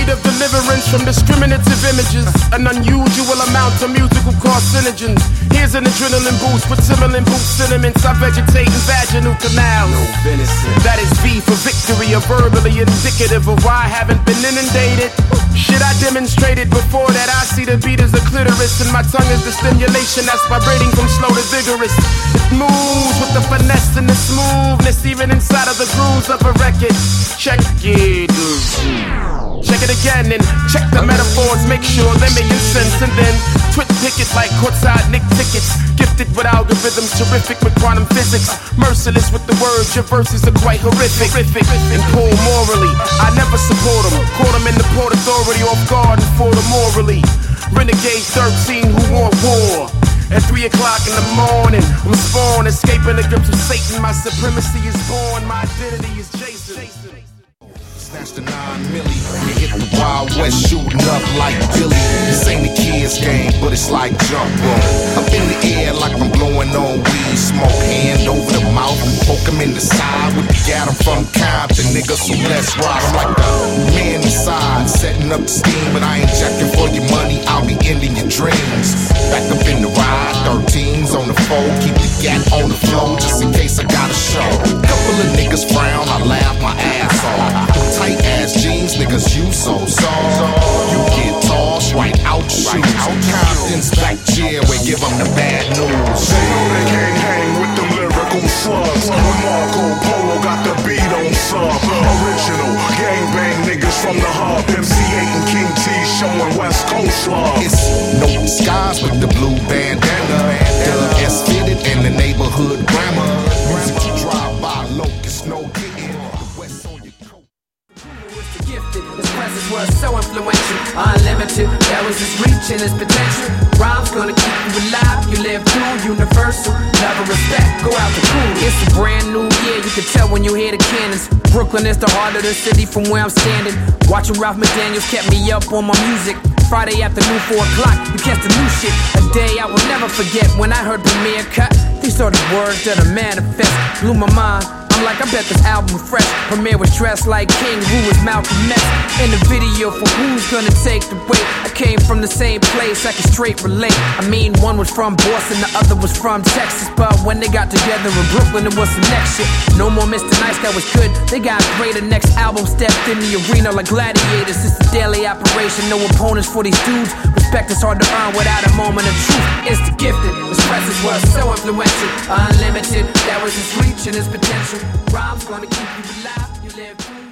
need of deliverance from discriminative images, an unusual amount of musical carcinogens. Here's an adrenaline boost with Timberland boots, sentiments. I vegetate in vaginal canals. No venison. That is V for victory, or verbally indicative of why I haven't been inundated. Shit, I demonstrated before that I see the beat as a clitoris, and my tongue is the stimulation that's vibrating from slow to vigorous. It moves with the finesse and the smoothness, even inside of the grooves of a record. Check it. Check it again and check the metaphors, make sure they're making sense, and then pick it like courtside Nick tickets. Gifted with algorithms, terrific with quantum physics. Merciless with the words, your verses are quite horrific. And poor morally, I never support them. Caught them in the Port Authority off guard and fought them morally. Renegade 13 who want war. At 3 o'clock in the morning, I'm spawned, escaping the grips of Satan. My supremacy is born, my identity is Jason. Snatch the 9 milli, you hit the Wild West shooting up like Billy. This ain't a kid's game, but it's like jump rope. Up in the air like I'm blowing on weed smoke. Hand over the mouth and poke him in the side. We got him from Compton, nigga, so let's ride. I'm like the man inside, setting up the steam. But I ain't checking for your money, I'll be ending your dreams. Back up in the ride, 13s on the fold. Keep the gat on the floor, just in case I got a show. Couple of niggas frown, I laugh my ass off. Tight ass jeans, niggas, you so soft. You get tossed right out your shoes. Compton's back jail, we give them the bad news. They know they can't hang with them lyrical slugs. When Marco Polo got the beat on sub. Original gangbang niggas from the hub. MC8 and King T showing West Coast love. It's no disguise with the blue bandana. Doug S fitted and the neighborhood grammar. Music you drive by, locust, no getting. The West on your coat. Gifted, his presence was so influential, unlimited, that was his reach and his potential. Rhymes gonna keep you alive, you live through universal, love and respect, go out to cool. It's a brand new year, you can tell when you hear the cannons. Brooklyn is the heart of the city from where I'm standing. Watching Ralph McDaniels kept me up on my music. Friday afternoon, 4 o'clock, you catch the new shit. A day I will never forget when I heard Premier cut. These are the words that are manifest, blew my mind. Like I bet this album fresh. Premier was dressed like King, who was Malcolm X. In the video for Who's Gonna Take the Weight. I came from the same place, I can straight relate. I mean, one was from Boston, the other was from Texas. But when they got together in Brooklyn, it was some next shit. No more Mr. Nice Guy was good, they got greater. Next album stepped in the arena like gladiators. It's a daily operation, no opponents for these dudes. Respect is hard to earn without a moment of truth. It's the gifted, his presence was so influential. Unlimited, that was his reach and his potential. Rhymes gonna keep you alive, you live through